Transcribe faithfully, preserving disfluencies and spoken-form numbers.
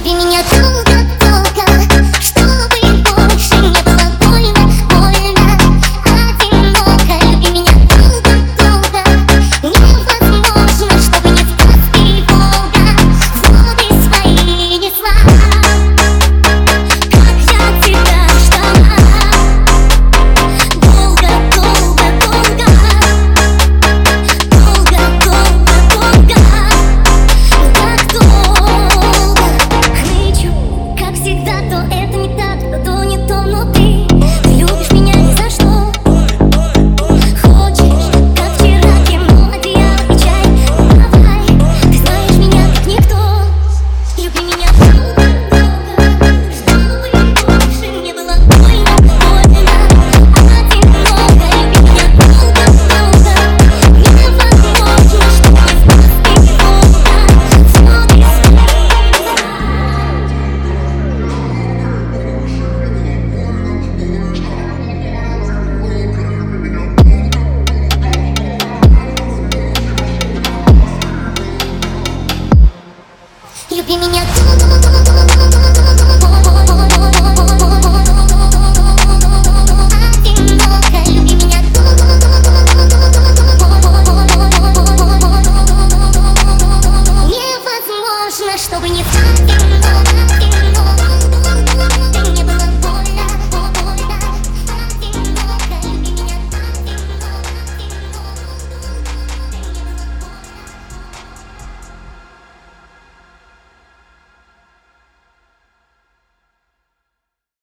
Люби меня долго-долго, чтобы больше не было больно, больно, одиноко. Люби меня долго-долго, невозможно, чтобы не в сказке Волга воды свои несла. Как я тебя ждала, долго-долго-долго, долго-долго-долго, так долго. Кричу, как всегда, то это не так, то не то, но ты, ты любишь меня ни за что. Хочешь, как вчера, кино, одеяло и чай, давай, ты знаешь меня как никто. Люби меня долго-долго, чтобы больше не было больно, больно, одиноко. Люби меня долго-долго, невозможно, чтобы не в сказке Волга воды свои. Люби меня долго-долго.